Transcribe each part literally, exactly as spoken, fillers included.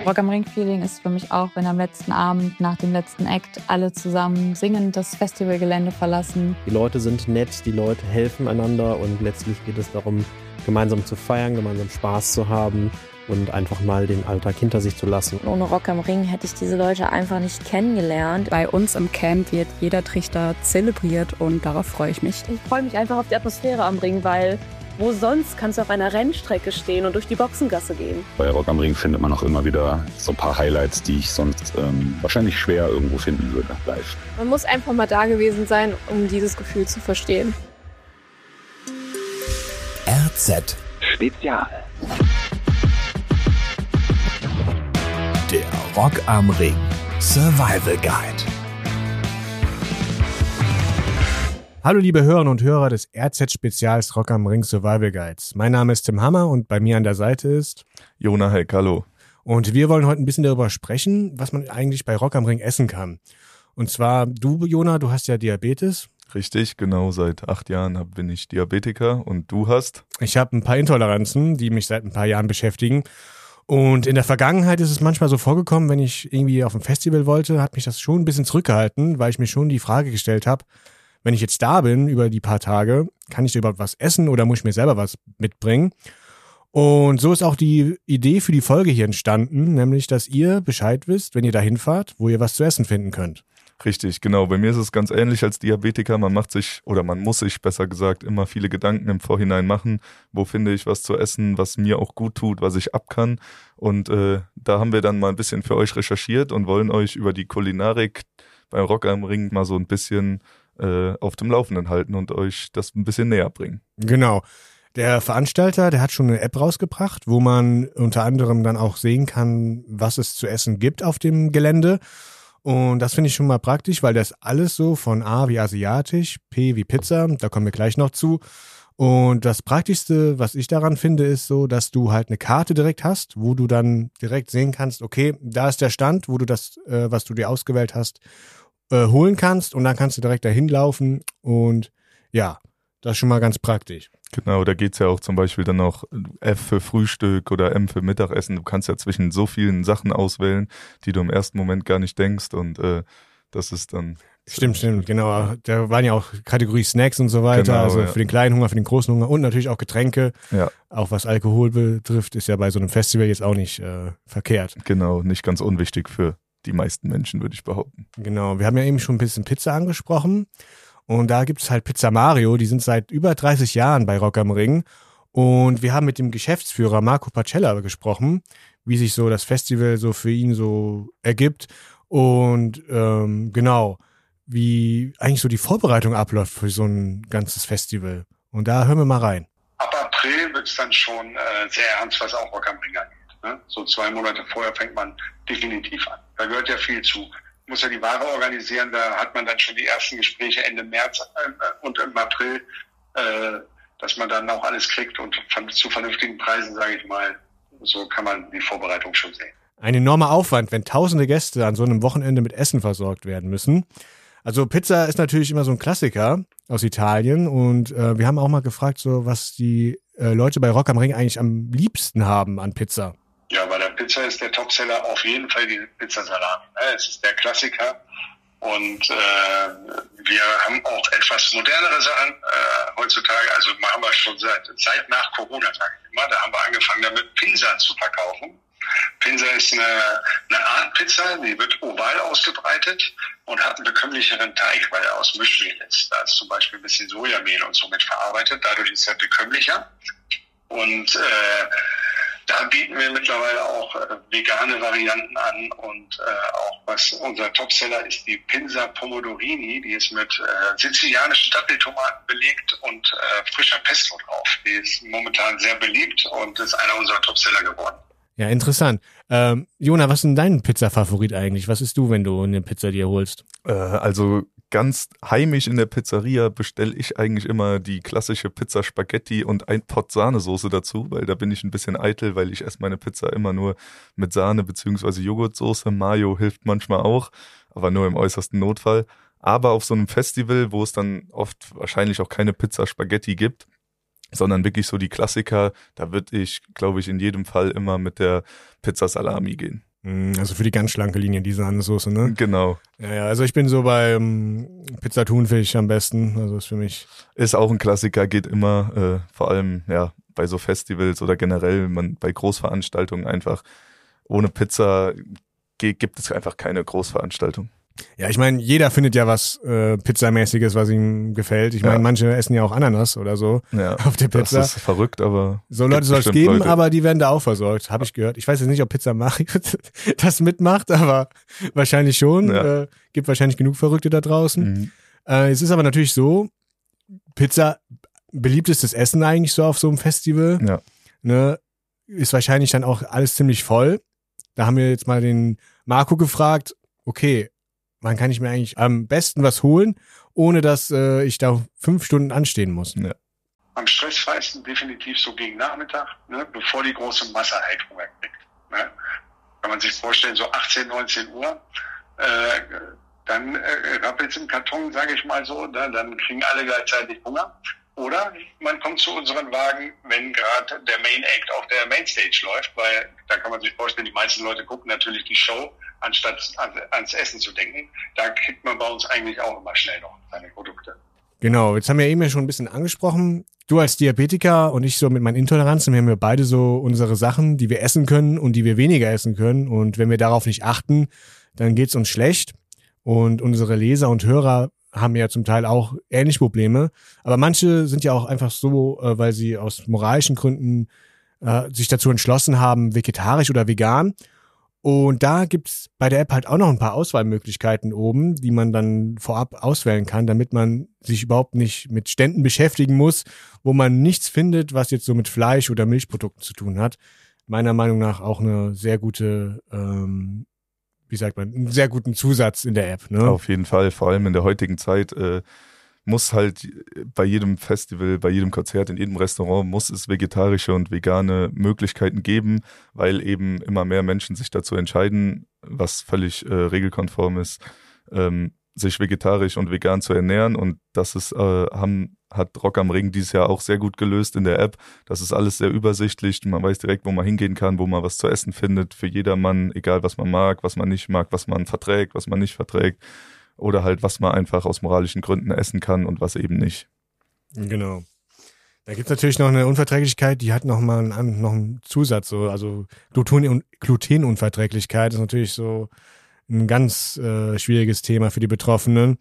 Rock am Ring-Feeling ist für mich auch, wenn am letzten Abend, nach dem letzten Act, alle zusammen singend das Festivalgelände verlassen. Die Leute sind nett, die Leute helfen einander und letztlich geht es darum, gemeinsam zu feiern, gemeinsam Spaß zu haben und einfach mal den Alltag hinter sich zu lassen. Ohne Rock am Ring hätte ich diese Leute einfach nicht kennengelernt. Bei uns im Camp wird jeder Trichter zelebriert und darauf freue ich mich. Ich freue mich einfach auf die Atmosphäre am Ring, weil wo sonst kannst du auf einer Rennstrecke stehen und durch die Boxengasse gehen. Bei Rock am Ring findet man auch immer wieder so ein paar Highlights, die ich sonst ähm, wahrscheinlich schwer irgendwo finden würde, live. Man muss einfach mal da gewesen sein, um dieses Gefühl zu verstehen. R Z Spezial. Der Rock am Ring Survival Guide. Hallo liebe Hörerinnen und Hörer des R Z-Spezials Rock am Ring Survival Guides. Mein Name ist Tim Hammer und bei mir an der Seite ist Jona Heck, hallo. Und wir wollen heute ein bisschen darüber sprechen, was man eigentlich bei Rock am Ring essen kann. Und zwar, du Jona, du hast ja Diabetes. Richtig, genau, seit acht Jahren bin ich Diabetiker und du hast? Ich habe ein paar Intoleranzen, die mich seit ein paar Jahren beschäftigen. Und in der Vergangenheit ist es manchmal so vorgekommen, wenn ich irgendwie auf ein Festival wollte, hat mich das schon ein bisschen zurückgehalten, weil ich mir schon die Frage gestellt habe, wenn ich jetzt da bin über die paar Tage, kann ich da überhaupt was essen oder muss ich mir selber was mitbringen? Und so ist auch die Idee für die Folge hier entstanden, nämlich, dass ihr Bescheid wisst, wenn ihr da hinfahrt, wo ihr was zu essen finden könnt. Richtig, genau. Bei mir ist es ganz ähnlich als Diabetiker. Man macht sich, oder man muss sich besser gesagt, immer viele Gedanken im Vorhinein machen. Wo finde ich was zu essen, was mir auch gut tut, was ich ab kann? Und äh, da haben wir dann mal ein bisschen für euch recherchiert und wollen euch über die Kulinarik beim Rock am Ring mal so ein bisschen auf dem Laufenden halten und euch das ein bisschen näher bringen. Genau. Der Veranstalter, der hat schon eine App rausgebracht, wo man unter anderem dann auch sehen kann, was es zu essen gibt auf dem Gelände. Und das finde ich schon mal praktisch, weil das alles so von A wie asiatisch, P wie Pizza, da kommen wir gleich noch zu. Und das Praktischste, was ich daran finde, ist so, dass du halt eine Karte direkt hast, wo du dann direkt sehen kannst, okay, da ist der Stand, wo du das, äh, was du dir ausgewählt hast, Äh, holen kannst und dann kannst du direkt dahin laufen und ja, das ist schon mal ganz praktisch. Genau, da geht's ja auch zum Beispiel dann noch F für Frühstück oder M für Mittagessen. Du kannst ja zwischen so vielen Sachen auswählen, die du im ersten Moment gar nicht denkst und äh, das ist dann... Stimmt, stimmt, genau. Da waren ja auch Kategorie Snacks und so weiter, genau, also ja. Für den kleinen Hunger, für den großen Hunger und natürlich auch Getränke. Ja. Auch was Alkohol betrifft, ist ja bei so einem Festival jetzt auch nicht äh, verkehrt. Genau, nicht ganz unwichtig für die meisten Menschen, würde ich behaupten. Genau, wir haben ja eben schon ein bisschen Pizza angesprochen und da gibt es halt Pizza Mario, die sind seit über dreißig Jahren bei Rock am Ring und wir haben mit dem Geschäftsführer Marco Pacella gesprochen, wie sich so das Festival so für ihn so ergibt und ähm, genau, wie eigentlich so die Vorbereitung abläuft für so ein ganzes Festival. Und da hören wir mal rein. Ab April wird es dann schon äh, sehr ernst, was auch Rock am Ring angeht. Ne? So zwei Monate vorher fängt man definitiv an. Da gehört ja viel zu. Muss ja die Ware organisieren, da hat man dann schon die ersten Gespräche Ende März äh, und im April, äh, dass man dann auch alles kriegt und von, zu vernünftigen Preisen, sage ich mal. So kann man die Vorbereitung schon sehen. Ein enormer Aufwand, wenn tausende Gäste an so einem Wochenende mit Essen versorgt werden müssen. Also Pizza ist natürlich immer so ein Klassiker aus Italien und äh, wir haben auch mal gefragt, so was die äh, Leute bei Rock am Ring eigentlich am liebsten haben an Pizza. Ja, bei der Pizza ist der Topseller auf jeden Fall die Pizza Salami. Es ist der Klassiker und äh, wir haben auch etwas modernere Sachen äh, heutzutage. Also machen wir schon seit Zeit nach Corona, sage ich immer. Da haben wir angefangen damit Pinsa zu verkaufen. Pinsa ist eine, eine Art Pizza, die wird oval ausgebreitet und hat einen bekömmlicheren Teig, weil er aus Mischmehl ist. Da ist zum Beispiel ein bisschen Sojamehl und so mit verarbeitet. Dadurch ist er bekömmlicher und äh, da bieten wir mittlerweile auch äh, vegane Varianten an und äh, auch was unser Topseller ist, die Pinsa Pomodorini, die ist mit äh, sizilianischen Datteltomaten belegt und äh, frischer Pesto drauf. Die ist momentan sehr beliebt und ist einer unserer Topseller geworden. Ja, interessant. Ähm, Jona, was ist denn dein Pizza-Favorit eigentlich? Was isst du, wenn du eine Pizza dir holst? Äh, also ganz heimisch in der Pizzeria bestelle ich eigentlich immer die klassische Pizza Spaghetti und ein Pot Sahnesoße dazu, weil da bin ich ein bisschen eitel, weil ich esse meine Pizza immer nur mit Sahne bzw. Joghurtsoße. Mayo hilft manchmal auch, aber nur im äußersten Notfall. Aber auf so einem Festival, wo es dann oft wahrscheinlich auch keine Pizza Spaghetti gibt, sondern wirklich so die Klassiker, da würde ich, glaube ich, in jedem Fall immer mit der Pizza Salami gehen. Also für die ganz schlanke Linie, die Sahnesoße, ne? Genau. Ja, ja, also ich bin so bei ähm, Pizza Thunfisch am besten, also ist für mich. Ist auch ein Klassiker, geht immer, äh, vor allem, ja, bei so Festivals oder generell, man bei Großveranstaltungen einfach, ohne Pizza geht, gibt es einfach keine Großveranstaltung. Ja, ich meine, jeder findet ja was äh, Pizzamäßiges, was ihm gefällt. Ich meine, ja. manche essen ja auch Ananas oder so ja, auf der Pizza. Das ist verrückt, aber so Leute soll es geben, Leute. Aber die werden da auch versorgt, habe ich gehört. Ich weiß jetzt nicht, ob Pizza Mario das mitmacht, aber wahrscheinlich schon. Ja. Äh, gibt wahrscheinlich genug Verrückte da draußen. Mhm. Äh, es ist aber natürlich so, Pizza, beliebtestes Essen eigentlich so auf so einem Festival. Ja. Ne, ist wahrscheinlich dann auch alles ziemlich voll. Da haben wir jetzt mal den Marco gefragt, okay, wann kann ich mir eigentlich am besten was holen, ohne dass äh, ich da fünf Stunden anstehen muss? Ja. Am stressfreisten definitiv so gegen Nachmittag, ne, bevor die große Masse Heißhunger kriegt. Ne. Kann man sich vorstellen, so achtzehn, neunzehn Uhr, äh, dann äh, rappelt's im Karton, sage ich mal so, ne, dann kriegen alle gleichzeitig Hunger. Oder man kommt zu unseren Wagen, wenn gerade der Main Act auf der Mainstage läuft, weil da kann man sich vorstellen, die meisten Leute gucken natürlich die Show, anstatt an, ans Essen zu denken. Da kriegt man bei uns eigentlich auch immer schnell noch seine Produkte. Genau, jetzt haben wir eben ja schon ein bisschen angesprochen. Du als Diabetiker und ich so mit meinen Intoleranzen, wir haben ja beide so unsere Sachen, die wir essen können und die wir weniger essen können. Und wenn wir darauf nicht achten, dann geht's uns schlecht. Und unsere Leser und Hörer haben ja zum Teil auch ähnliche Probleme. Aber manche sind ja auch einfach so, äh, weil sie aus moralischen Gründen äh, sich dazu entschlossen haben, vegetarisch oder vegan. Und da gibt's bei der App halt auch noch ein paar Auswahlmöglichkeiten oben, die man dann vorab auswählen kann, damit man sich überhaupt nicht mit Ständen beschäftigen muss, wo man nichts findet, was jetzt so mit Fleisch oder Milchprodukten zu tun hat. Meiner Meinung nach auch eine sehr gute ähm, wie sagt man, einen sehr guten Zusatz in der App. Ne? Auf jeden Fall, vor allem in der heutigen Zeit äh, muss halt bei jedem Festival, bei jedem Konzert, in jedem Restaurant muss es vegetarische und vegane Möglichkeiten geben, weil eben immer mehr Menschen sich dazu entscheiden, was völlig äh, regelkonform ist, ähm, sich vegetarisch und vegan zu ernähren, und das ist, äh, haben, hat Rock am Ring dieses Jahr auch sehr gut gelöst in der App. Das ist alles sehr übersichtlich, man weiß direkt, wo man hingehen kann, wo man was zu essen findet, für jedermann, egal was man mag, was man nicht mag, was man verträgt, was man nicht verträgt, oder halt was man einfach aus moralischen Gründen essen kann und was eben nicht. Genau. Da gibt's natürlich noch eine Unverträglichkeit, die hat noch mal einen, noch einen Zusatz, so, also Gluten- Glutenunverträglichkeit ist natürlich so ein ganz äh, schwieriges Thema für die Betroffenen.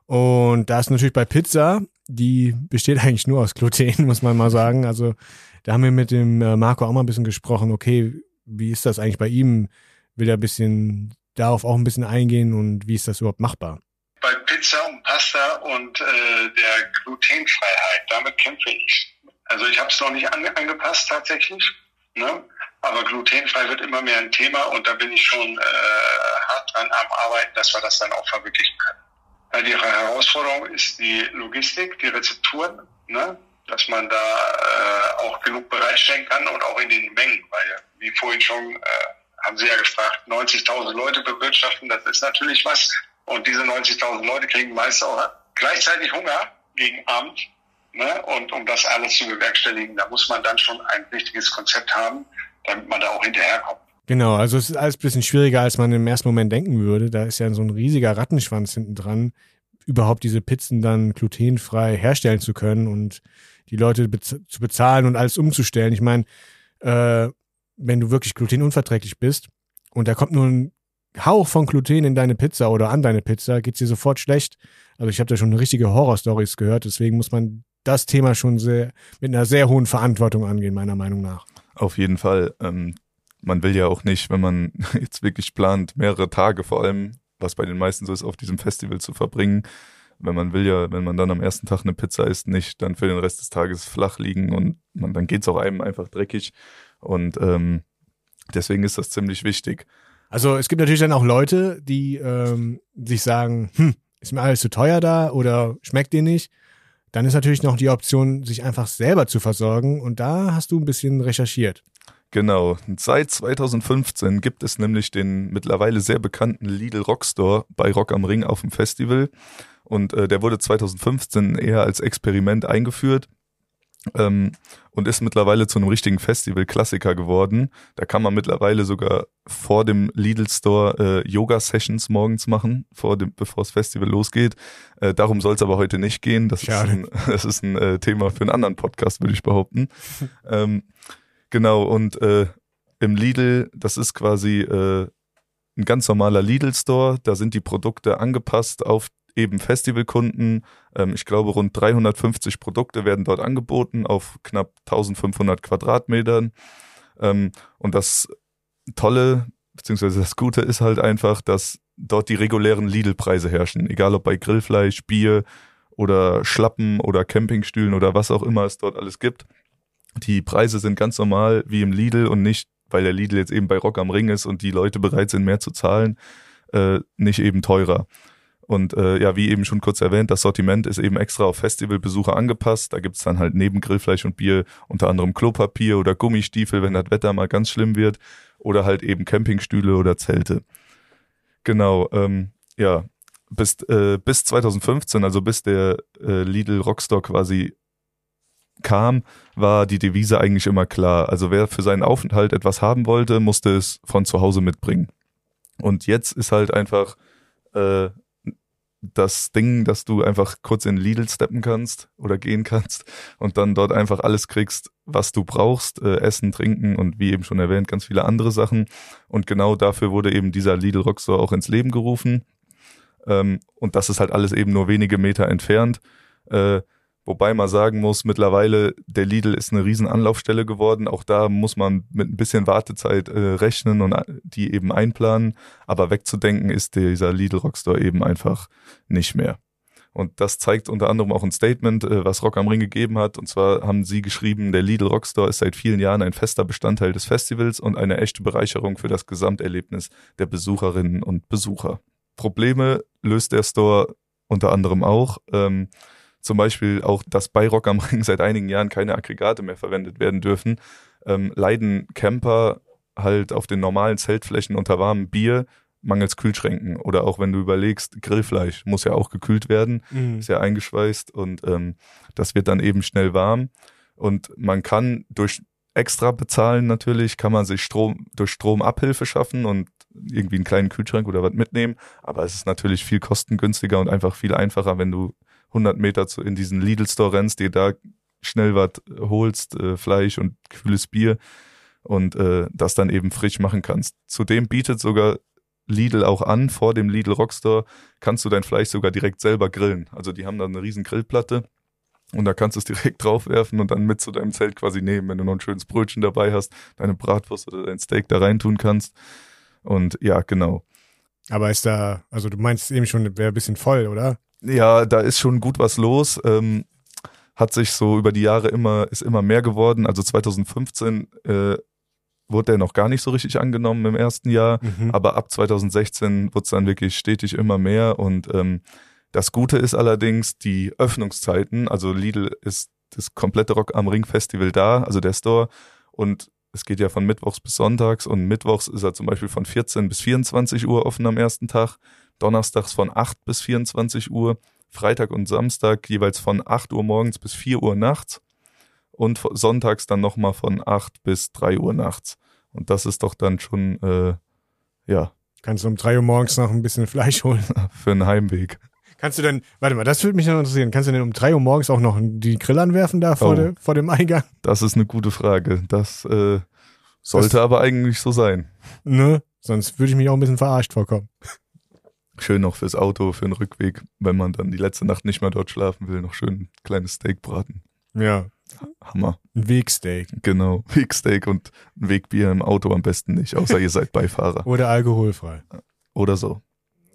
Und da ist natürlich bei Pizza, die besteht eigentlich nur aus Gluten, muss man mal sagen. Also da haben wir mit dem äh, Marco auch mal ein bisschen gesprochen, okay, wie ist das eigentlich bei ihm? Will er ein bisschen darauf auch ein bisschen eingehen und wie ist das überhaupt machbar? Bei Pizza und Pasta und äh, der Glutenfreiheit, damit kämpfe ich. Also ich habe es noch nicht ange- angepasst tatsächlich, ne? Aber glutenfrei wird immer mehr ein Thema und da bin ich schon äh, hart dran am Arbeiten, dass wir das dann auch verwirklichen können. Ja, die Herausforderung ist die Logistik, die Rezepturen, ne? Dass man da äh, auch genug bereitstellen kann und auch in den Mengen, weil wie vorhin schon, äh, haben Sie ja gefragt, neunzigtausend Leute bewirtschaften, das ist natürlich was. Und diese neunzigtausend Leute kriegen meist auch gleichzeitig Hunger gegen Abend. Ne? Und um das alles zu bewerkstelligen, da muss man dann schon ein richtiges Konzept haben, damit man da auch hinterherkommt. Genau, also es ist alles ein bisschen schwieriger, als man im ersten Moment denken würde. Da ist ja so ein riesiger Rattenschwanz hinten dran, überhaupt diese Pizzen dann glutenfrei herstellen zu können und die Leute bez- zu bezahlen und alles umzustellen. Ich meine, äh, wenn du wirklich glutenunverträglich bist und da kommt nur ein Hauch von Gluten in deine Pizza oder an deine Pizza, geht's dir sofort schlecht. Also ich habe da schon richtige Horror-Stories gehört, deswegen muss man das Thema schon sehr mit einer sehr hohen Verantwortung angehen, meiner Meinung nach. Auf jeden Fall. Ähm, man will ja auch nicht, wenn man jetzt wirklich plant, mehrere Tage vor allem, was bei den meisten so ist, auf diesem Festival zu verbringen. Wenn man will ja, wenn man dann am ersten Tag eine Pizza isst, nicht dann für den Rest des Tages flach liegen und man, dann geht's auch einem einfach dreckig. Und ähm, deswegen ist das ziemlich wichtig. Also es gibt natürlich dann auch Leute, die ähm, sich sagen, hm, ist mir alles zu teuer da oder schmeckt dir nicht. Dann ist natürlich noch die Option, sich einfach selber zu versorgen. Und da hast du ein bisschen recherchiert. Genau. Seit zweitausendfünfzehn gibt es nämlich den mittlerweile sehr bekannten Lidl Rockstore bei Rock am Ring auf dem Festival. Und äh, der wurde zweitausendfünfzehn eher als Experiment eingeführt. ähm, und ist mittlerweile zu einem richtigen Festival-Klassiker geworden. Da kann man mittlerweile sogar vor dem Lidl-Store äh, Yoga-Sessions morgens machen, vor dem, bevor das Festival losgeht. Äh, darum soll es aber heute nicht gehen. Das Schade. ist ein, das ist ein äh, Thema für einen anderen Podcast, würde ich behaupten. ähm, genau, und äh, im Lidl, das ist quasi äh, ein ganz normaler Lidl-Store. Da sind die Produkte angepasst auf eben Festivalkunden. Ähm, ich glaube, rund dreihundertfünfzig Produkte werden dort angeboten auf knapp eintausendfünfhundert Quadratmetern. Ähm, und das Tolle, beziehungsweise das Gute ist halt einfach, dass dort die regulären Lidl-Preise herrschen. Egal ob bei Grillfleisch, Bier oder Schlappen oder Campingstühlen oder was auch immer es dort alles gibt. Die Preise sind ganz normal wie im Lidl und nicht, weil der Lidl jetzt eben bei Rock am Ring ist und die Leute bereit sind, mehr zu zahlen, äh, nicht eben teurer. Und äh, ja, wie eben schon kurz erwähnt, das Sortiment ist eben extra auf Festivalbesucher angepasst. Da gibt's dann halt neben Grillfleisch und Bier unter anderem Klopapier oder Gummistiefel, wenn das Wetter mal ganz schlimm wird. Oder halt eben Campingstühle oder Zelte. Genau, ähm, ja, bis, äh, bis zweitausendfünfzehn, also bis der äh, Lidl Rockstore quasi kam, war die Devise eigentlich immer klar. Also wer für seinen Aufenthalt etwas haben wollte, musste es von zu Hause mitbringen. Und jetzt ist halt einfach äh, das Ding, dass du einfach kurz in Lidl steppen kannst oder gehen kannst und dann dort einfach alles kriegst, was du brauchst, äh, Essen, Trinken und wie eben schon erwähnt, ganz viele andere Sachen. Und genau dafür wurde eben dieser Lidl Rockstore auch ins Leben gerufen. Ähm, und das ist halt alles eben nur wenige Meter entfernt. Äh, Wobei man sagen muss, mittlerweile, der Lidl ist eine riesen Anlaufstelle geworden. Auch da muss man mit ein bisschen Wartezeit äh, rechnen und die eben einplanen. Aber wegzudenken ist dieser Lidl Rockstore eben einfach nicht mehr. Und das zeigt unter anderem auch ein Statement, äh, was Rock am Ring gegeben hat. Und zwar haben sie geschrieben, der Lidl Rockstore ist seit vielen Jahren ein fester Bestandteil des Festivals und eine echte Bereicherung für das Gesamterlebnis der Besucherinnen und Besucher. Probleme löst der Store unter anderem auch. Ähm, Zum Beispiel auch, dass bei Rock am Ring seit einigen Jahren keine Aggregate mehr verwendet werden dürfen, ähm, leiden Camper halt auf den normalen Zeltflächen unter warmem Bier mangels Kühlschränken. Oder auch wenn du überlegst, Grillfleisch muss ja auch gekühlt werden, mhm. ist ja eingeschweißt und ähm, das wird dann eben schnell warm. Und man kann durch extra bezahlen natürlich, kann man sich Strom durch Stromabhilfe schaffen und irgendwie einen kleinen Kühlschrank oder was mitnehmen. Aber es ist natürlich viel kostengünstiger und einfach viel einfacher, wenn du hundert Meter zu, in diesen Lidl-Store rennst, dir da schnell was holst, äh, Fleisch und kühles Bier und äh, das dann eben frisch machen kannst. Zudem bietet sogar Lidl auch an, vor dem Lidl Rockstore kannst du dein Fleisch sogar direkt selber grillen. Also die haben da eine riesen Grillplatte und da kannst du es direkt draufwerfen und dann mit zu deinem Zelt quasi nehmen, wenn du noch ein schönes Brötchen dabei hast, deine Bratwurst oder dein Steak da reintun kannst. Und ja, genau. Aber ist da, also du meinst eben schon, wäre ein bisschen voll, oder? Ja, da ist schon gut was los. Ähm, hat sich so über die Jahre immer, ist immer mehr geworden. Also zweitausendfünfzehn äh, wurde der noch gar nicht so richtig angenommen im ersten Jahr. Mhm. Aber ab zweitausendsechzehn wurde es dann wirklich stetig immer mehr. Und ähm, das Gute ist allerdings die Öffnungszeiten. Also Lidl ist das komplette Rock am Ring Festival da, also der Store. Und es geht ja von Mittwochs bis Sonntags. Und Mittwochs ist er zum Beispiel von vierzehn bis vierundzwanzig Uhr offen am ersten Tag. Donnerstags von acht bis vierundzwanzig Uhr, Freitag und Samstag jeweils von acht Uhr morgens bis vier Uhr nachts und sonntags dann nochmal von acht bis drei Uhr nachts. Und das ist doch dann schon, äh, ja. Kannst du um drei Uhr morgens noch ein bisschen Fleisch holen? Für einen Heimweg. Kannst du denn, warte mal, das würde mich noch interessieren, kannst du denn um drei Uhr morgens auch noch die Grill anwerfen da vor, oh, de, vor dem Eingang? Das ist eine gute Frage. Das äh, sollte das, aber eigentlich so sein. Ne? Sonst würde ich mich auch ein bisschen verarscht vorkommen. Schön noch fürs Auto, für den Rückweg, wenn man dann die letzte Nacht nicht mehr dort schlafen will, noch schön ein kleines Steak braten. Ja. Hammer. Ein Wegsteak. Genau, Wegsteak und ein Wegbier im Auto am besten nicht, außer ihr seid Beifahrer. Oder alkoholfrei. Oder so.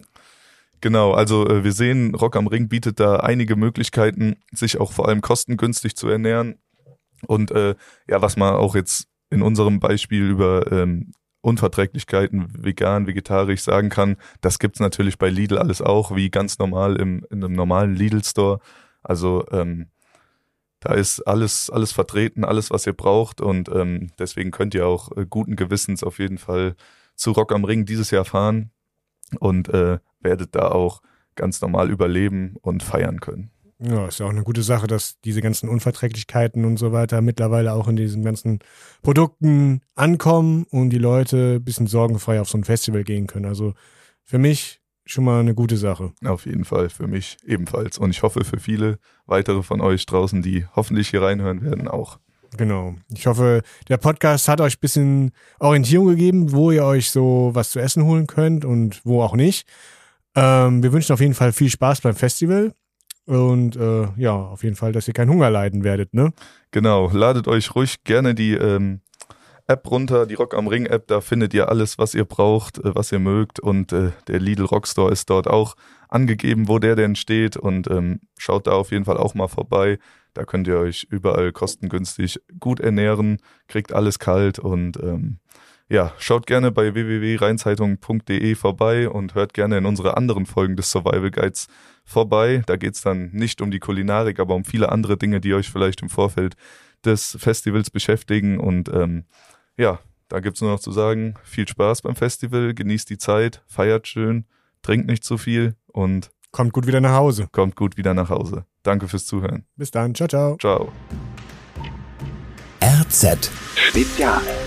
Genau, also wir sehen, Rock am Ring bietet da einige Möglichkeiten, sich auch vor allem kostengünstig zu ernähren. Und äh, ja, was man auch jetzt in unserem Beispiel über ähm, Unverträglichkeiten, vegan, vegetarisch sagen kann, das gibt's natürlich bei Lidl alles auch, wie ganz normal im, in einem normalen Lidl-Store. Also ähm, da ist alles alles vertreten, alles, was ihr braucht und ähm, deswegen könnt ihr auch äh, guten Gewissens auf jeden Fall zu Rock am Ring dieses Jahr fahren und äh, werdet da auch ganz normal überleben und feiern können. Ja, ist ja auch eine gute Sache, dass diese ganzen Unverträglichkeiten und so weiter mittlerweile auch in diesen ganzen Produkten ankommen und die Leute ein bisschen sorgenfrei auf so ein Festival gehen können. Also für mich schon mal eine gute Sache. Auf jeden Fall, für mich ebenfalls. Und ich hoffe für viele weitere von euch draußen, die hoffentlich hier reinhören werden, auch. Genau. Ich hoffe, der Podcast hat euch ein bisschen Orientierung gegeben, wo ihr euch so was zu essen holen könnt und wo auch nicht. Ähm, wir wünschen auf jeden Fall viel Spaß beim Festival. Und äh, ja, auf jeden Fall, dass ihr keinen Hunger leiden werdet, ne? Genau, ladet euch ruhig gerne die ähm, App runter, die Rock am Ring App, da findet ihr alles, was ihr braucht, äh, was ihr mögt und äh, der Lidl Rockstore ist dort auch angegeben, wo der denn steht und ähm, schaut da auf jeden Fall auch mal vorbei. Da könnt ihr euch überall kostengünstig gut ernähren, kriegt alles kalt und ähm, ja, schaut gerne bei w w w punkt rheinzeitung punkt d e vorbei und hört gerne in unsere anderen Folgen des Survival Guides vorbei. Da geht's dann nicht um die Kulinarik, aber um viele andere Dinge, die euch vielleicht im Vorfeld des Festivals beschäftigen. Und ähm, ja, da gibt's nur noch zu sagen, viel Spaß beim Festival, genießt die Zeit, feiert schön, trinkt nicht zu viel und kommt gut wieder nach Hause. Kommt gut wieder nach Hause. Danke fürs Zuhören. Bis dann. Ciao, ciao. Ciao. R Z Spezial.